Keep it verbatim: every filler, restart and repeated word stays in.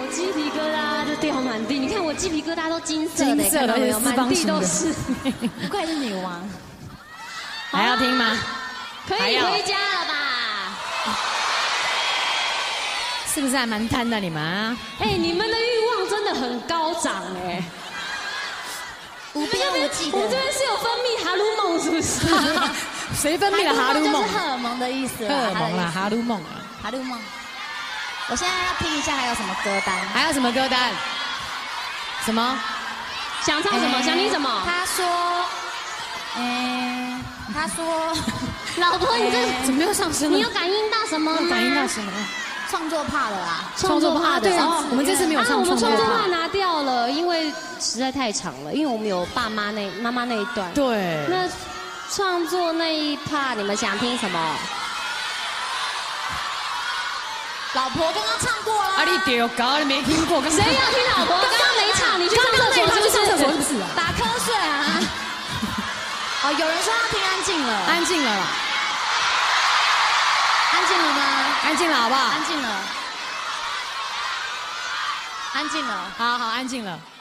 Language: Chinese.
鸡皮疙瘩就掉满地。你看我鸡皮疙瘩都金色的， 金色的，而且四方形的， 满地都是。 不愧是女王。还要听吗？ 可以回家了吧？ 是不是还蛮贪的你们啊？ 哎，你们的欲望真的很高涨哎， 无边无际的。 我们这边是有分泌哈鲁梦，是不是？ 谁分泌了哈鲁梦？ 就是荷尔蒙的意思。 荷尔蒙啦，哈鲁梦啊， 哈鲁梦。我现在要听一下还有什么歌单？ 还有什么歌单？什么？ 想唱什么？想听什么？ 他说，嗯，他说， 老婆，你这怎么又上升了？ 你有感应到什么吗？ 感应到什么？ 创作怕了啦， 创作怕对，我们这次没有唱我们创作怕怕拿掉了，因为实在太长了，因为我们有爸妈那妈妈那一段。 对。 那创作那一 part 你们想听什么？ 老婆刚刚唱过了。 啊，你丢高，你没听过？ 谁要听老婆？刚刚没唱，你去上厕所去上厕所是不是啊？ 打瞌睡啊！哦，有人说要听安静了， 安静了啦。 安静了吗？ 安静了，好不好？ 安静了，安静了， 好好安静了。